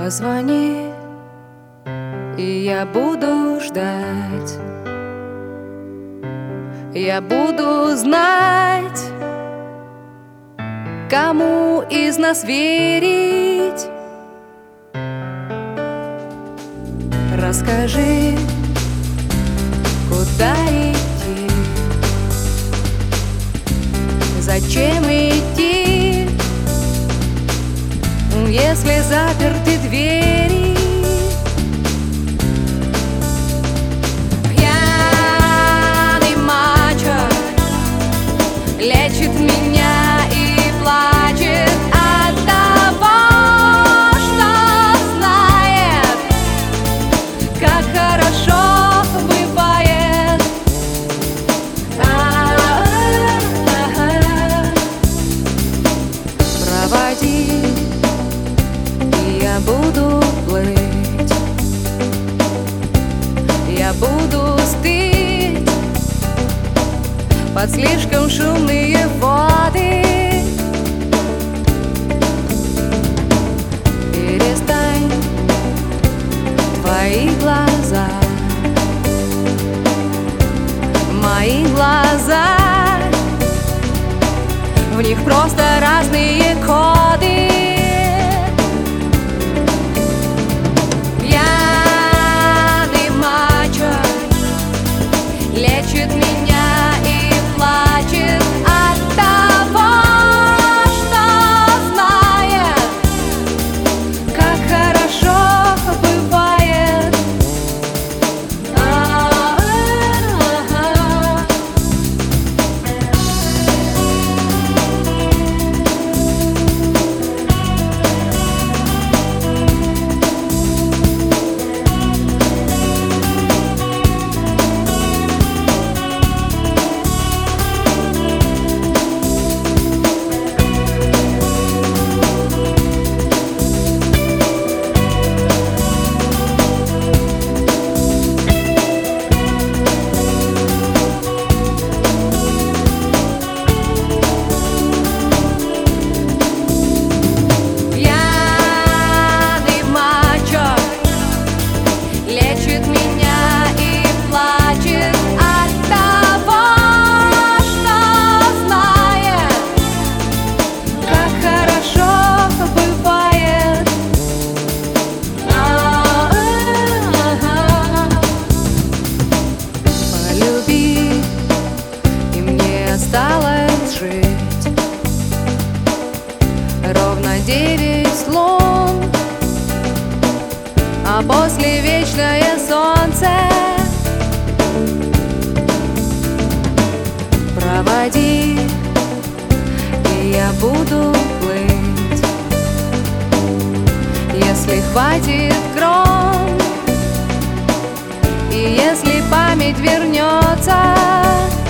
Позвони, и я буду ждать. Я буду знать, кому из нас верить. Расскажи, куда идти, зачем идти, если заперты двери. Пьяный мачо лечит меня и плачет от того, что знает, как хорошо бывает. Проводи, и я буду плыть, я буду стыть под слишком шумные воды. Перестань, твои глаза, мои глаза, в них просто разные коды. Пьяный мачо лечит меня и плачет от того, что знает, как хорошо бывает. Лечит меня и плачет от того, что знает, как хорошо бывает. Полюби, и мне осталось жить ровно 9 лун, а после вечное солнце. Проводи, и я буду плыть, если хватит крон, и если память вернется.